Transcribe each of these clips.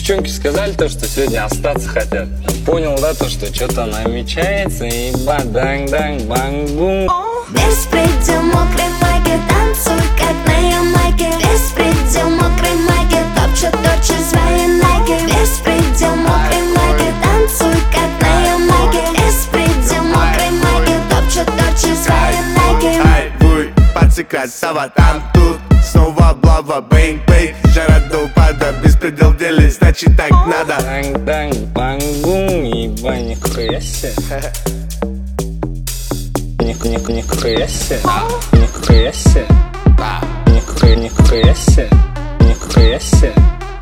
девчонки сказали то, что сегодня остаться хотят. Понял, да, то, что что-то намечается, и баданг-данг-банг-бум. Беспредел, мокрый майке, танцуй, как на Ямайке. Беспредел, мокрый майке, топчет свои найки. Беспредел, мокрый майке, танцуй, как на Ямайке. Беспредел, мокрый майке, топчет свои найки. Ай, буй, пацы, красава, там тут снова облава, бэнг-бэнг. Жара до упада, беспредел в деле, значит так надо. Банг-банг-банг-бум, еба, нихуя себе. Нихуя себе. Нихуя себе. Нихуя себе. Нихуя себе.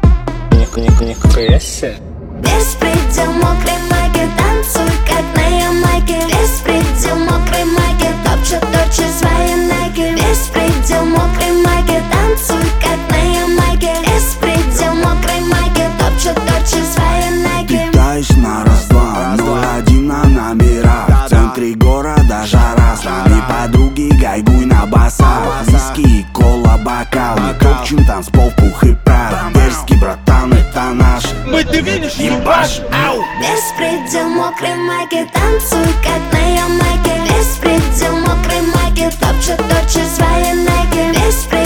Нихуя себе. Беспредел, мокрый майке, танцуй, как на Ямайке. Беспредел, мокрый майке, топчет свои найки. Беспредел, мокрый майке, танцуй, как на Ямайке. Беспредел, мокрый майке, топчет свои найки. Питаешь на раз-два, 0-1 на номерах. В центре города жара, с нами подруги, гайгуй на басах. Виски, кола, бокал, мы топчем танцпол, пух и прах. Дерзкий братан, это наш. Мы, ты видишь, ебашь, ау. Беспредел, мокрый майке, танцуй, как на Ямайке. Беспредел, мокрый майке, топчет свои найки. Беспредел,